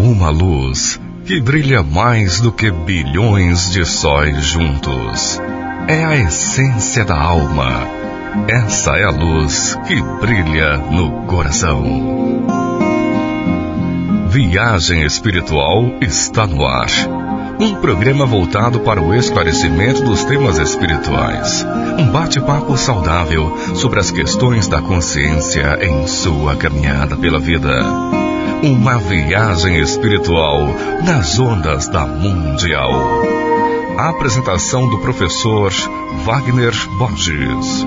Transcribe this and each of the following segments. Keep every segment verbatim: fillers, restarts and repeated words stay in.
uma luz que brilha mais do que bilhões de sóis juntos. É a essência da alma. Essa é a luz que brilha no coração. Viagem Espiritual está no ar. Um programa voltado para o esclarecimento dos temas espirituais. Um bate-papo saudável sobre as questões da consciência em sua caminhada pela vida. Uma viagem espiritual nas ondas da Mundial. A apresentação do professor Wagner Borges.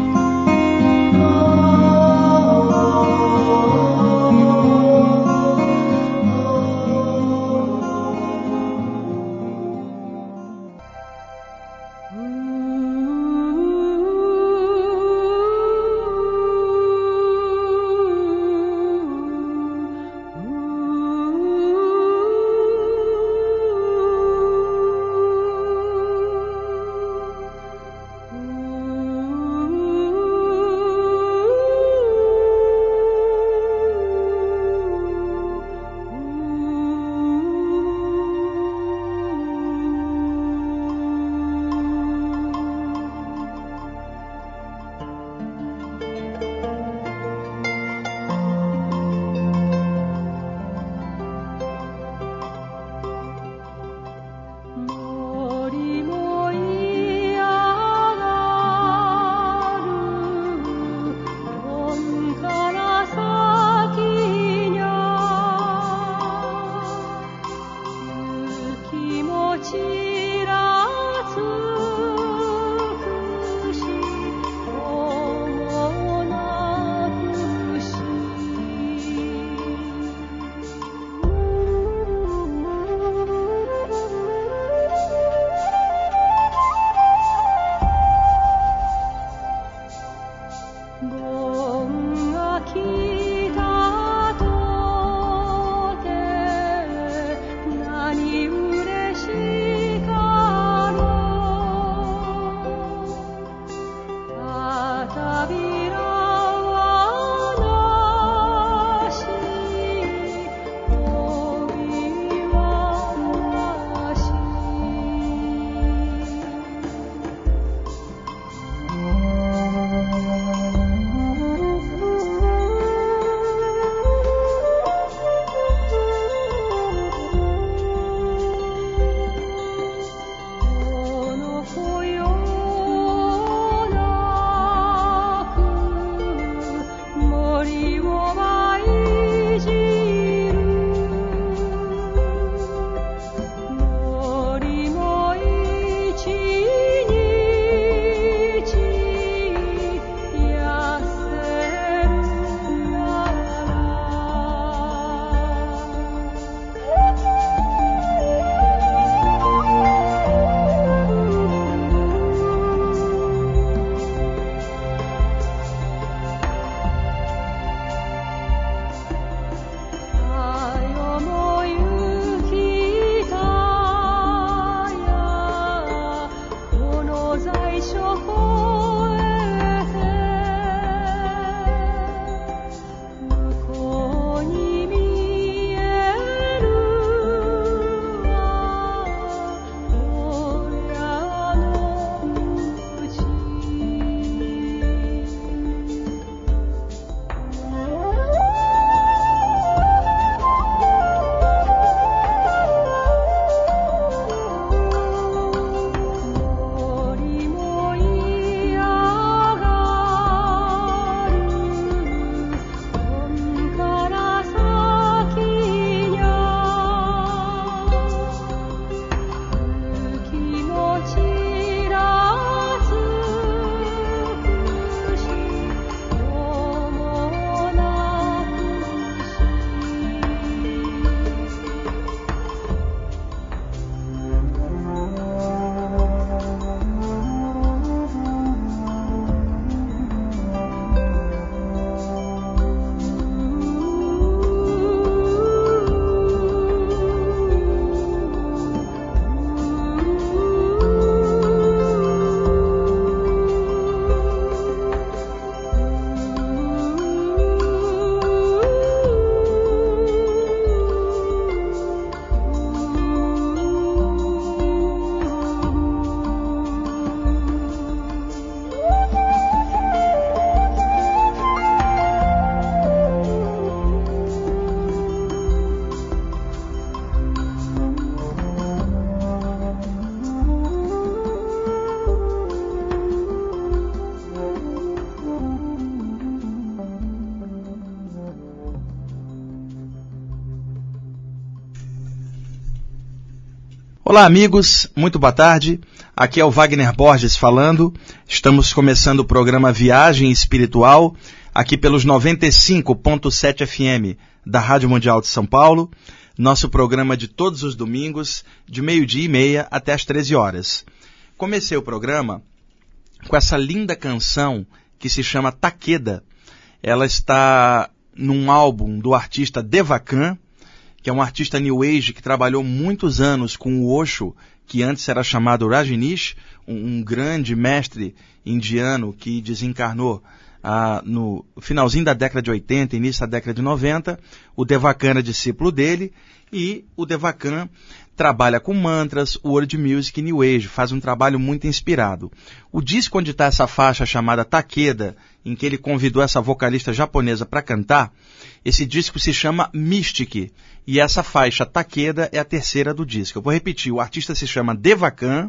Olá, amigos, muito boa tarde. Aqui é o Wagner Borges falando. Estamos começando o programa Viagem Espiritual, aqui pelos noventa e cinco ponto sete F M da Rádio Mundial de São Paulo. Nosso programa de todos os domingos, de meio-dia e meia até as treze horas. Comecei o programa com essa linda canção que se chama Takeda. Ela está num álbum do artista Devakan, que é um artista New Age que trabalhou muitos anos com o Osho, que antes era chamado Rajneesh, um, um grande mestre indiano que desencarnou ah, no finalzinho da década de oitenta, início da década de noventa. O Devakan era discípulo dele e o Devakan trabalha com mantras, world music e New Age, faz um trabalho muito inspirado. O disco onde está essa faixa chamada Takeda, em que ele convidou essa vocalista japonesa para cantar, esse disco se chama Mystic, e essa faixa Takeda é a terceira do disco. Eu vou repetir, o artista se chama Devakan,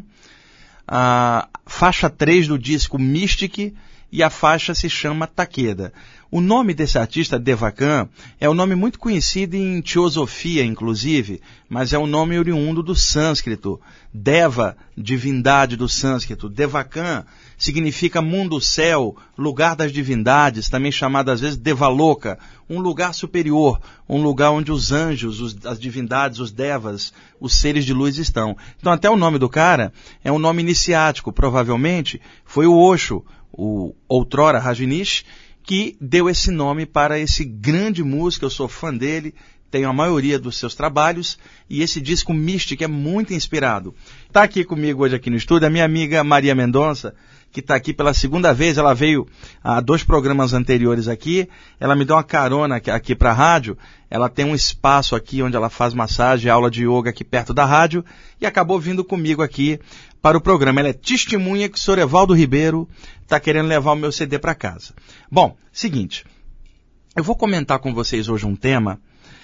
a faixa três do disco Mystic, e a faixa se chama Takeda. O nome desse artista, Devakan, é um nome muito conhecido em teosofia, inclusive, mas é um nome oriundo do sânscrito. Deva, divindade do sânscrito. Devakan significa mundo-céu, lugar das divindades, também chamado às vezes Devaloka, um lugar superior, um lugar onde os anjos, os, as divindades, os devas, os seres de luz estão. Então até o nome do cara é um nome iniciático, provavelmente foi o Osho, o outrora Rajneesh, que deu esse nome para esse grande músico. Eu sou fã dele, tenho a maioria dos seus trabalhos, e esse disco Mystic é muito inspirado. Está aqui comigo hoje aqui no estúdio a minha amiga Maria Mendonça, que está aqui pela segunda vez. Ela veio a dois programas anteriores aqui, ela me deu uma carona aqui, aqui para a rádio. Ela tem um espaço aqui onde ela faz massagem, aula de yoga aqui perto da rádio, e acabou vindo comigo aqui para o programa. Ela é testemunha que o senhor Evaldo Ribeiro está querendo levar o meu C D para casa. Bom, seguinte, eu vou comentar com vocês hoje um tema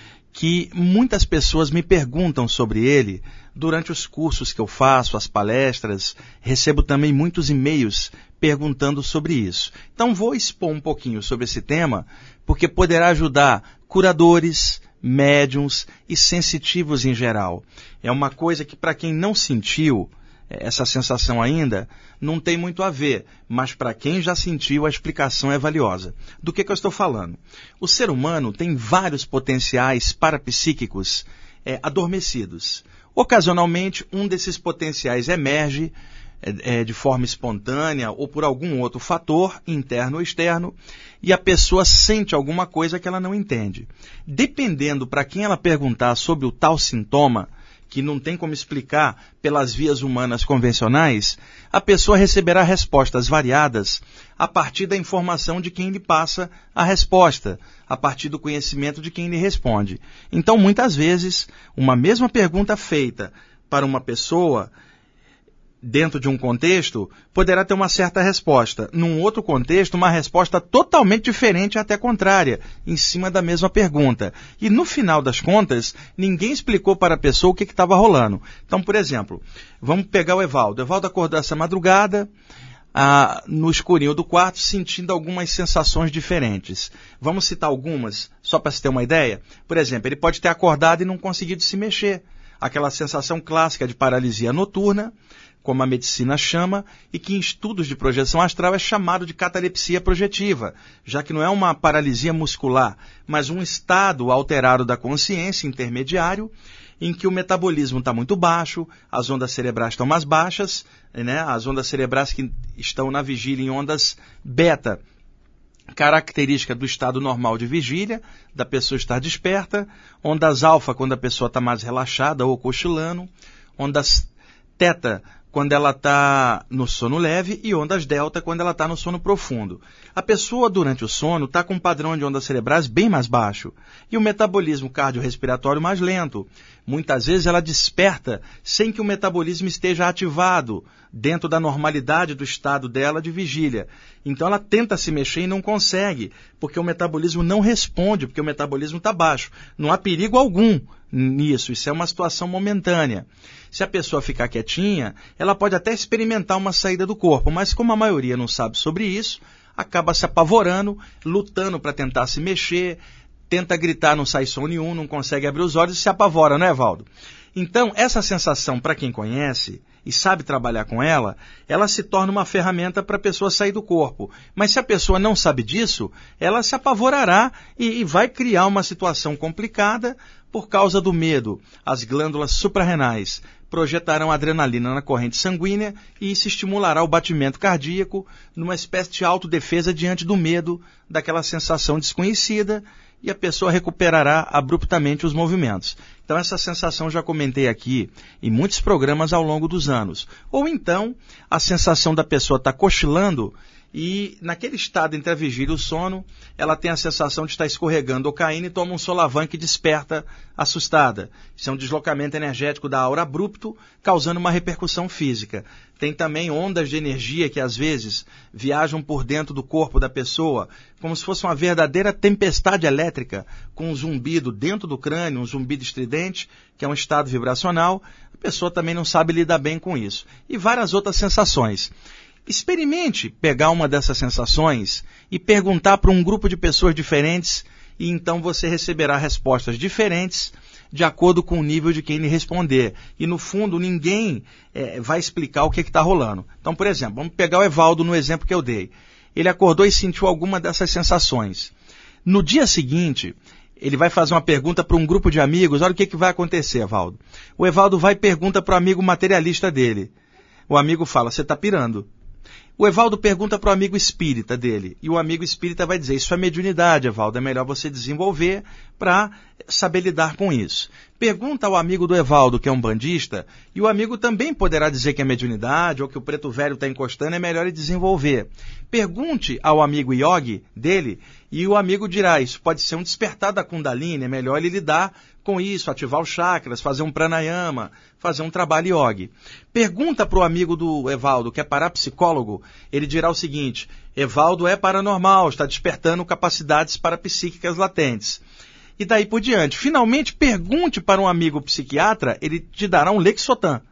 que muitas pessoas me perguntam sobre ele durante os cursos que eu faço, as palestras. Recebo também muitos e-mails perguntando sobre isso. Então vou expor um pouquinho sobre esse tema, porque poderá ajudar curadores, médiums e sensitivos em geral. É uma coisa que, para quem não sentiu essa sensação ainda, não tem muito a ver, mas para quem já sentiu, a explicação é valiosa. Do que, que eu estou falando? O ser humano tem vários potenciais parapsíquicos é, adormecidos. Ocasionalmente, um desses potenciais emerge é, é, de forma espontânea ou por algum outro fator, interno ou externo, e a pessoa sente alguma coisa que ela não entende. Dependendo para quem ela perguntar sobre o tal sintoma, que não tem como explicar pelas vias humanas convencionais, a pessoa receberá respostas variadas a partir da informação de quem lhe passa a resposta, a partir do conhecimento de quem lhe responde. Então, muitas vezes, uma mesma pergunta feita para uma pessoa dentro de um contexto, poderá ter uma certa resposta. Num outro contexto, uma resposta totalmente diferente, até contrária, em cima da mesma pergunta. E no final das contas, ninguém explicou para a pessoa o que estava rolando. Então, por exemplo, vamos pegar o Evaldo. O Evaldo acordou essa madrugada, ah, no escurinho do quarto, sentindo algumas sensações diferentes. Vamos citar algumas, só para se ter uma ideia? Por exemplo, ele pode ter acordado e não conseguido se mexer. Aquela sensação clássica de paralisia noturna, como a medicina chama, e que em estudos de projeção astral é chamado de catalepsia projetiva, já que não é uma paralisia muscular, mas um estado alterado da consciência intermediário, em que o metabolismo está muito baixo, as ondas cerebrais estão mais baixas, né? As ondas cerebrais que estão na vigília em ondas beta, característica do estado normal de vigília, da pessoa estar desperta, ondas alfa quando a pessoa está mais relaxada ou cochilando, ondas teta quando ela está no sono leve e ondas delta quando ela está no sono profundo. A pessoa durante o sono está com um padrão de ondas cerebrais bem mais baixo e o metabolismo cardiorrespiratório mais lento. Muitas vezes ela desperta sem que o metabolismo esteja ativado dentro da normalidade do estado dela de vigília. Então ela tenta se mexer e não consegue, porque o metabolismo não responde, porque o metabolismo está baixo. Não há perigo algum nisso, isso é uma situação momentânea. Se a pessoa ficar quietinha, ela pode até experimentar uma saída do corpo, mas como a maioria não sabe sobre isso, acaba se apavorando, lutando para tentar se mexer, tenta gritar, não sai som nenhum, não consegue abrir os olhos e se apavora, não é, Valdo? Então, essa sensação, para quem conhece e sabe trabalhar com ela, ela se torna uma ferramenta para a pessoa sair do corpo. Mas se a pessoa não sabe disso, ela se apavorará e, e vai criar uma situação complicada por causa do medo. As glândulas suprarrenais projetarão adrenalina na corrente sanguínea e isso estimulará o batimento cardíaco numa espécie de autodefesa diante do medo, daquela sensação desconhecida, e a pessoa recuperará abruptamente os movimentos. Então essa sensação já comentei aqui em muitos programas ao longo dos anos. Ou então a sensação da pessoa estar cochilando e naquele estado entre a vigília e o sono, ela tem a sensação de estar escorregando ou caindo e toma um solavanco e desperta assustada. Isso é um deslocamento energético da aura abrupto, causando uma repercussão física. Tem também ondas de energia que às vezes viajam por dentro do corpo da pessoa, como se fosse uma verdadeira tempestade elétrica, com um zumbido dentro do crânio, um zumbido estridente, que é um estado vibracional. A pessoa também não sabe lidar bem com isso. E várias outras sensações. Experimente pegar uma dessas sensações e perguntar para um grupo de pessoas diferentes e então você receberá respostas diferentes de acordo com o nível de quem lhe responder. E no fundo ninguém é, vai explicar o que está rolando. Então, por exemplo, vamos pegar o Evaldo no exemplo que eu dei. Ele acordou e sentiu alguma dessas sensações. No dia seguinte, ele vai fazer uma pergunta para um grupo de amigos. Olha o que, que vai acontecer, Evaldo. O Evaldo vai e pergunta para o amigo materialista dele. O amigo fala, você está pirando. O Evaldo pergunta para o amigo espírita dele, e o amigo espírita vai dizer, isso é mediunidade, Evaldo, é melhor você desenvolver para saber lidar com isso. Pergunta ao amigo do Evaldo, que é um bandista, e o amigo também poderá dizer que é mediunidade, ou que o preto velho está encostando, é melhor ele desenvolver. Pergunte ao amigo yogi dele, e o amigo dirá, isso pode ser um despertar da Kundalini, é melhor ele lidar com isso, ativar os chakras, fazer um pranayama, fazer um trabalho yogi. Pergunta para o amigo do Evaldo, que é parapsicólogo, ele dirá o seguinte, Evaldo é paranormal, está despertando capacidades parapsíquicas latentes. E daí por diante. Finalmente, pergunte para um amigo psiquiatra, ele te dará um Lexotan,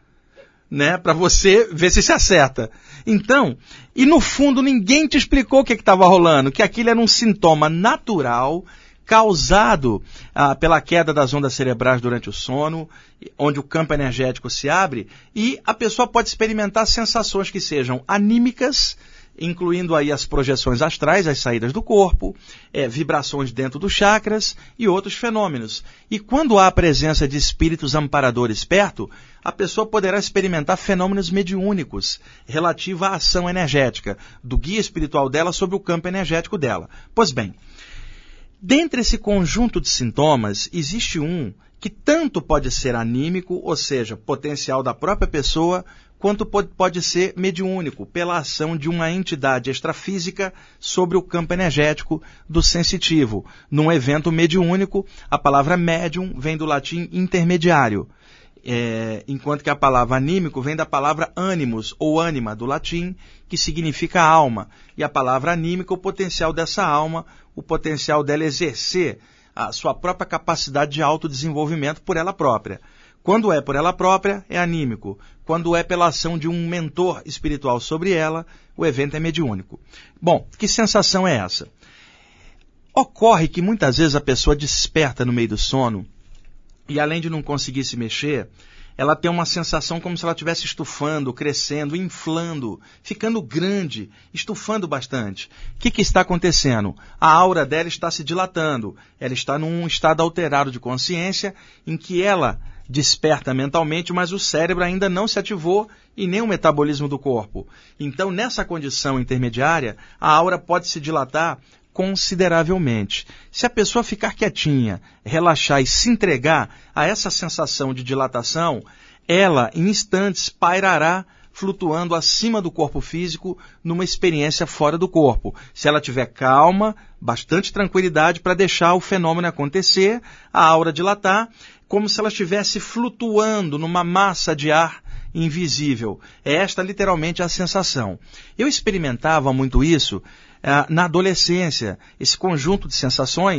né, para você ver se se acerta. Então, e no fundo ninguém te explicou o que estava rolando, que aquilo era um sintoma natural causado ah, pela queda das ondas cerebrais durante o sono, onde o campo energético se abre, e a pessoa pode experimentar sensações que sejam anímicas, incluindo aí as projeções astrais, as saídas do corpo, é, vibrações dentro dos chakras e outros fenômenos. E quando há a presença de espíritos amparadores perto, a pessoa poderá experimentar fenômenos mediúnicos relativos à ação energética do guia espiritual dela sobre o campo energético dela. Pois bem, dentre esse conjunto de sintomas, existe um que tanto pode ser anímico, ou seja, potencial da própria pessoa, quanto pode ser mediúnico, pela ação de uma entidade extrafísica sobre o campo energético do sensitivo. Num evento mediúnico, a palavra médium vem do latim intermediário, é, enquanto que a palavra anímico vem da palavra animus, ou ânima, do latim, que significa alma. E a palavra anímica, o potencial dessa alma, o potencial dela exercer a sua própria capacidade de autodesenvolvimento por ela própria. Quando é por ela própria, é anímico. Quando é pela ação de um mentor espiritual sobre ela, o evento é mediúnico. Bom, que sensação é essa? Ocorre que muitas vezes a pessoa desperta no meio do sono e além de não conseguir se mexer, ela tem uma sensação como se ela estivesse estufando, crescendo, inflando, ficando grande, estufando bastante. O que, que está acontecendo? A aura dela está se dilatando. Ela está num estado alterado de consciência em que ela desperta mentalmente, mas o cérebro ainda não se ativou e nem o metabolismo do corpo. Então, nessa condição intermediária, a aura pode se dilatar consideravelmente. Se a pessoa ficar quietinha, relaxar e se entregar a essa sensação de dilatação, ela, em instantes, pairará flutuando acima do corpo físico numa experiência fora do corpo. Se ela tiver calma, bastante tranquilidade para deixar o fenômeno acontecer, a aura dilatar, como se ela estivesse flutuando numa massa de ar invisível. É esta literalmente a sensação. Eu experimentava muito isso Uh, na adolescência, esse conjunto de sensações,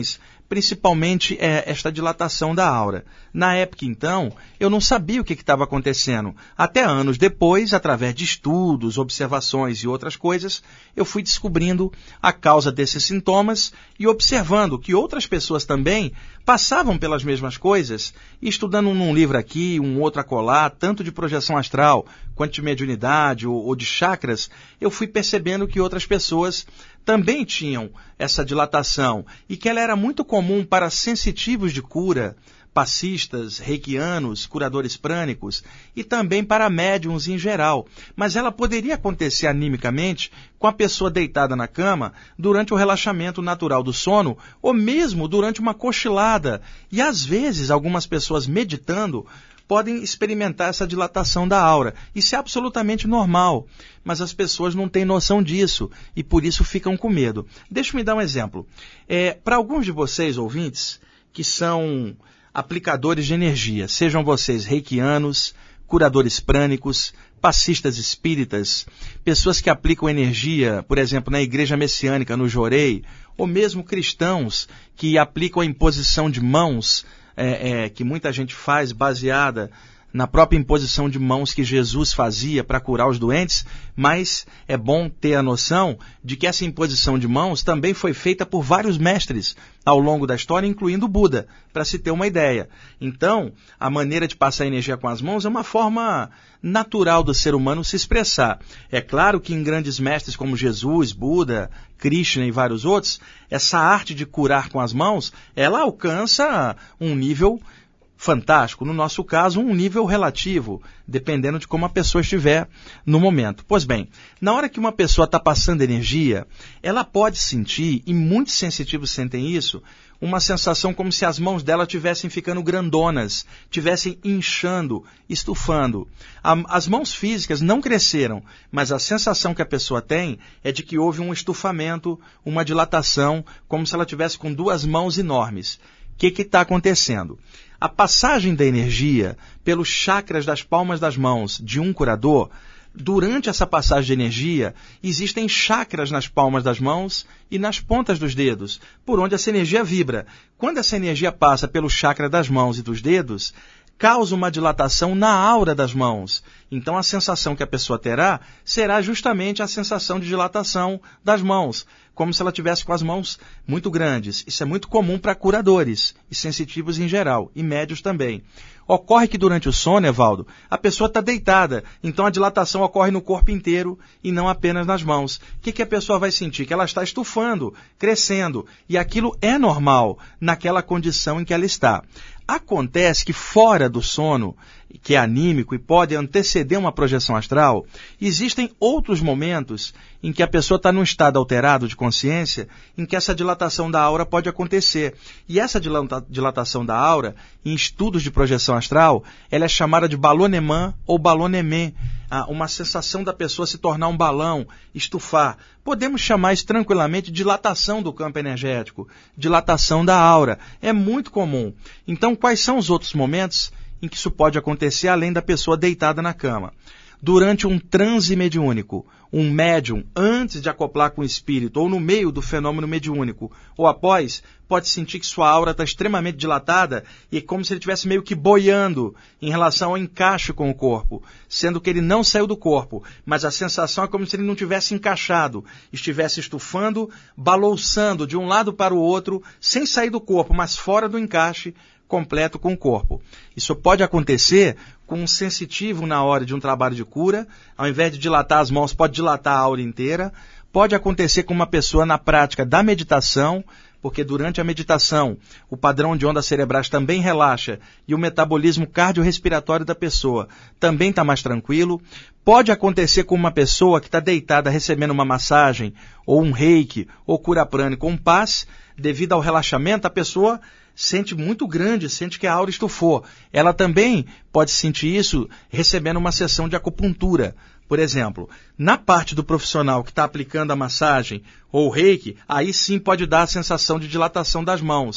principalmente é, esta dilatação da aura. Na época, então, eu não sabia o que estava acontecendo. Até anos depois, através de estudos, observações e outras coisas, eu fui descobrindo a causa desses sintomas e observando que outras pessoas também passavam pelas mesmas coisas, e estudando um livro aqui, um outro acolá, tanto de projeção astral, quanto de mediunidade ou, ou de chakras, eu fui percebendo que outras pessoas também tinham essa dilatação e que ela era muito comum para sensitivos de cura, passistas, reikianos, curadores prânicos e também para médiums em geral. Mas ela poderia acontecer animicamente com a pessoa deitada na cama durante o relaxamento natural do sono ou mesmo durante uma cochilada. E às vezes algumas pessoas meditando podem experimentar essa dilatação da aura. Isso é absolutamente normal, mas as pessoas não têm noção disso e por isso ficam com medo. Deixa eu me dar um exemplo. É, para alguns de vocês, ouvintes, que são aplicadores de energia, sejam vocês reikianos, curadores prânicos, passistas espíritas, pessoas que aplicam energia, por exemplo, na igreja messiânica, no Jorei, ou mesmo cristãos que aplicam a imposição de mãos, É, é, que muita gente faz baseada na própria imposição de mãos que Jesus fazia para curar os doentes, mas é bom ter a noção de que essa imposição de mãos também foi feita por vários mestres ao longo da história, incluindo o Buda, para se ter uma ideia. Então, a maneira de passar energia com as mãos é uma forma natural do ser humano se expressar. É claro que em grandes mestres como Jesus, Buda, Krishna e vários outros, essa arte de curar com as mãos, ela alcança um nível fantástico. No nosso caso, um nível relativo, dependendo de como a pessoa estiver no momento. Pois bem, na hora que uma pessoa está passando energia, ela pode sentir, e muitos sensitivos sentem isso, uma sensação como se as mãos dela estivessem ficando grandonas, estivessem inchando, estufando. A, as mãos físicas não cresceram, mas a sensação que a pessoa tem é de que houve um estufamento, uma dilatação, como se ela tivesse com duas mãos enormes. O que está acontecendo? A passagem da energia pelos chakras das palmas das mãos de um curador, durante essa passagem de energia, existem chakras nas palmas das mãos e nas pontas dos dedos, por onde essa energia vibra. Quando essa energia passa pelo chakra das mãos e dos dedos, causa uma dilatação na aura das mãos. Então a sensação que a pessoa terá será justamente a sensação de dilatação das mãos, como se ela tivesse com as mãos muito grandes. Isso é muito comum para curadores e sensitivos em geral, e médios também. Ocorre que durante o sono, Evaldo, a pessoa está deitada, então a dilatação ocorre no corpo inteiro e não apenas nas mãos. O que, que a pessoa vai sentir? Que ela está estufando, crescendo, e aquilo é normal naquela condição em que ela está. Acontece que fora do sono, que é anímico e pode anteceder uma projeção astral, existem outros momentos em que a pessoa está num estado alterado de consciência, em que essa dilatação da aura pode acontecer. E essa dilata- dilatação da aura, em estudos de projeção astral, ela é chamada de ballonnement ou ballonnement, uma sensação da pessoa se tornar um balão, estufar. Podemos chamar isso tranquilamente de dilatação do campo energético, dilatação da aura. É muito comum. Então, quais são os outros momentos em que isso pode acontecer, além da pessoa deitada na cama? Durante um transe mediúnico, um médium, antes de acoplar com o espírito, ou no meio do fenômeno mediúnico, ou após, pode sentir que sua aura está extremamente dilatada e é como se ele estivesse meio que boiando em relação ao encaixe com o corpo, sendo que ele não saiu do corpo, mas a sensação é como se ele não tivesse encaixado, estivesse estufando, balouçando de um lado para o outro, sem sair do corpo, mas fora do encaixe completo com o corpo. Isso pode acontecer com um sensitivo na hora de um trabalho de cura, ao invés de dilatar as mãos, pode dilatar a aura inteira. Pode acontecer com uma pessoa na prática da meditação, porque durante a meditação o padrão de ondas cerebrais também relaxa e o metabolismo cardiorrespiratório da pessoa também está mais tranquilo. Pode acontecer com uma pessoa que está deitada recebendo uma massagem, ou um reiki, ou cura prânica, ou um passe, devido ao relaxamento, a pessoa sente muito grande, sente que a aura estufou. Ela também pode sentir isso recebendo uma sessão de acupuntura. Por exemplo, na parte do profissional que está aplicando a massagem ou o reiki, aí sim pode dar a sensação de dilatação das mãos.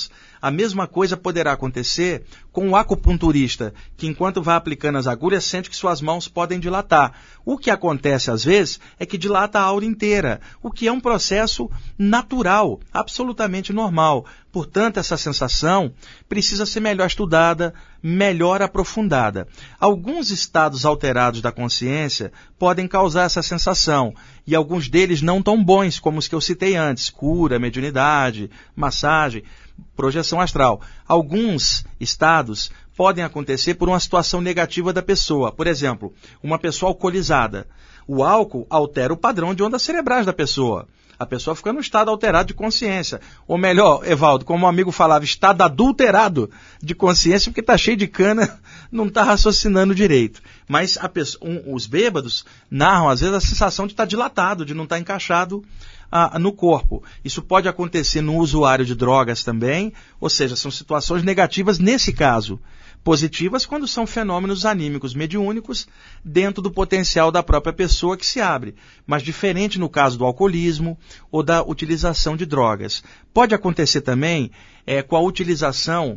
A mesma coisa poderá acontecer com o acupunturista, que enquanto vai aplicando as agulhas, sente que suas mãos podem dilatar. O que acontece às vezes é que dilata a aura inteira, o que é um processo natural, absolutamente normal. Portanto, essa sensação precisa ser melhor estudada, melhor aprofundada. Alguns estados alterados da consciência podem causar essa sensação, e alguns deles não tão bons, como os que eu citei antes: cura, mediunidade, massagem, projeção astral. Alguns estados podem acontecer por uma situação negativa da pessoa. Por exemplo, uma pessoa alcoolizada. O álcool altera o padrão de ondas cerebrais da pessoa. A pessoa fica num estado alterado de consciência. Ou melhor, Evaldo, como um amigo falava, estado adulterado de consciência, porque está cheio de cana, não está raciocinando direito. Mas a pessoa, um, os bêbados narram, às vezes, a sensação de estar dilatado, de não estar encaixado ah, no corpo. Isso pode acontecer no usuário de drogas também, ou seja, são situações negativas nesse caso. Positivas quando são fenômenos anímicos mediúnicos dentro do potencial da própria pessoa que se abre, mas diferente no caso do alcoolismo ou da utilização de drogas. Pode acontecer também é, com a utilização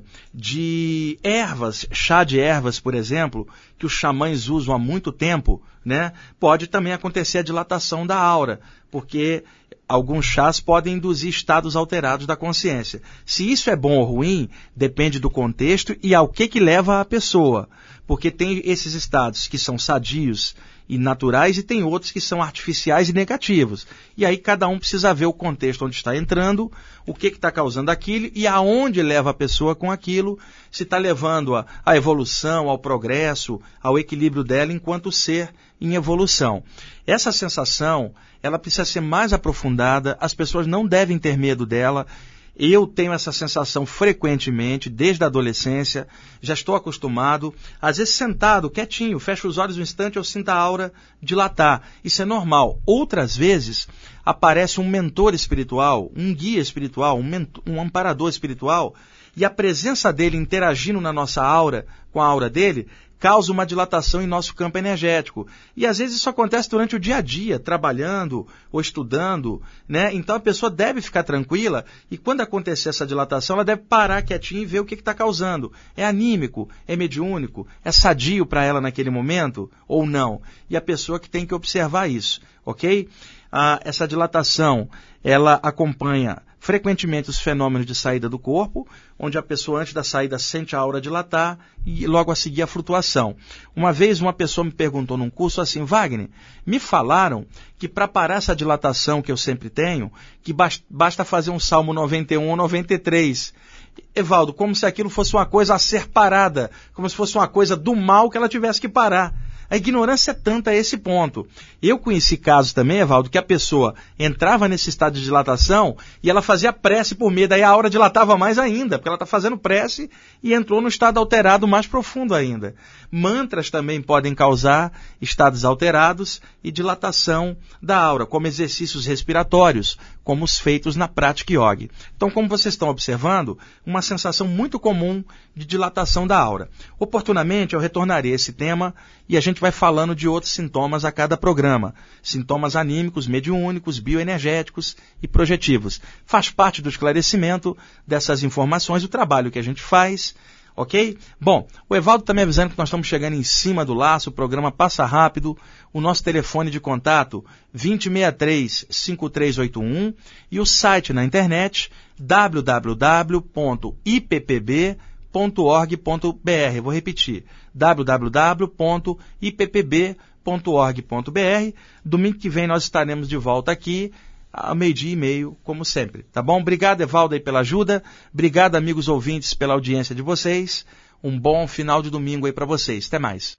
de ervas, chá de ervas, por exemplo, que os xamãs usam há muito tempo, né? Pode também acontecer a dilatação da aura, porque alguns chás podem induzir estados alterados da consciência. Se isso é bom ou ruim, depende do contexto e ao que que leva a pessoa. Porque tem esses estados que são sadios e naturais e tem outros que são artificiais e negativos. E aí cada um precisa ver o contexto onde está entrando, o que está causando aquilo e aonde leva a pessoa com aquilo, se está levando-a à evolução, ao progresso, ao equilíbrio dela enquanto ser em evolução. Essa sensação, ela precisa ser mais aprofundada, as pessoas não devem ter medo dela. Eu tenho essa sensação frequentemente, desde a adolescência, já estou acostumado, às vezes sentado, quietinho, fecho os olhos um instante, eu sinto a aura dilatar. Isso é normal. Outras vezes, aparece um mentor espiritual, um guia espiritual, um, mentor, um amparador espiritual, e a presença dele interagindo na nossa aura, com a aura dele, causa uma dilatação em nosso campo energético. E às vezes isso acontece durante o dia a dia, trabalhando ou estudando, né? Então a pessoa deve ficar tranquila e quando acontecer essa dilatação, ela deve parar quietinha e ver o que está causando. É anímico, é mediúnico, é sadio para ela naquele momento ou não? E a pessoa que tem que observar isso, ok? Ah, essa dilatação, ela acompanha frequentemente os fenômenos de saída do corpo, onde a pessoa antes da saída sente a aura dilatar e logo a seguir a flutuação. Uma vez uma pessoa me perguntou num curso assim: Wagner, me falaram que para parar essa dilatação que eu sempre tenho, que basta fazer um Salmo noventa e um ou noventa e três. Evaldo, como se aquilo fosse uma coisa a ser parada, como se fosse uma coisa do mal que ela tivesse que parar. A ignorância é tanta a esse ponto. Eu conheci casos também, Evaldo, que a pessoa entrava nesse estado de dilatação e ela fazia prece por medo, aí a aura dilatava mais ainda, porque ela está fazendo prece e entrou no estado alterado mais profundo ainda. Mantras também podem causar estados alterados e dilatação da aura, como exercícios respiratórios, como os feitos na prática yoga. Então, como vocês estão observando, uma sensação muito comum de dilatação da aura. Oportunamente, eu retornarei a esse tema e a gente vai falando de outros sintomas a cada programa. Sintomas anímicos, mediúnicos, bioenergéticos e projetivos. Faz parte do esclarecimento dessas informações, do trabalho que a gente faz, ok? Bom, o Evaldo está me avisando que nós estamos chegando em cima do laço, o programa passa rápido. O nosso telefone de contato, vinte, sessenta e três, cinquenta e três oitenta e um, e o site na internet, w w w ponto i p p b ponto org ponto b r. Vou repetir, w w w ponto i p p b ponto org ponto b r. Domingo que vem nós estaremos de volta aqui, ao meio-dia e meio, como sempre. Tá bom? Obrigado, Evaldo, aí pela ajuda. Obrigado, amigos ouvintes, pela audiência de vocês. Um bom final de domingo aí para vocês. Até mais.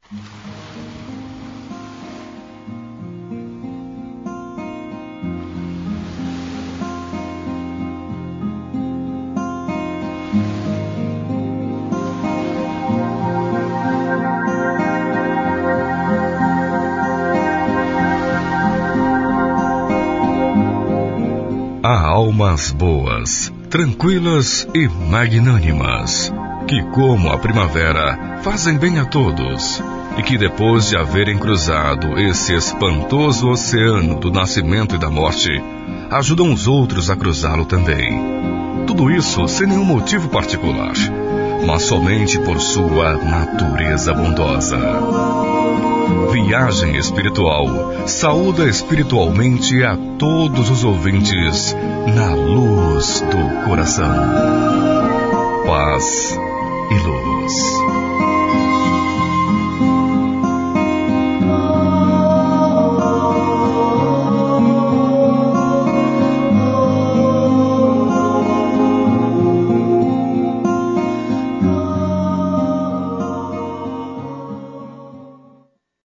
Há almas boas, tranquilas e magnânimas, que como a primavera fazem bem a todos, e que depois de haverem cruzado esse espantoso oceano do nascimento e da morte, ajudam os outros a cruzá-lo também. Tudo isso sem nenhum motivo particular, mas somente por sua natureza bondosa. Viagem Espiritual saúda espiritualmente a todos os ouvintes na luz do coração. Paz e luz.